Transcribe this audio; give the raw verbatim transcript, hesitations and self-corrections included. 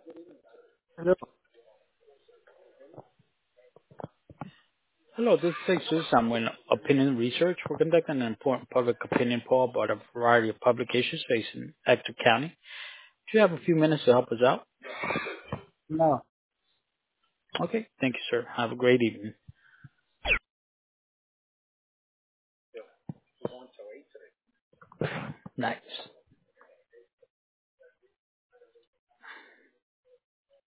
Hello. Hello, this is Jesus. I'm with Opinion Research. We're conducting an important public opinion poll about a variety of publications facing Ector County. Do you have a few minutes to help us out? No. Okay, thank you, sir. Have a great evening. Nice.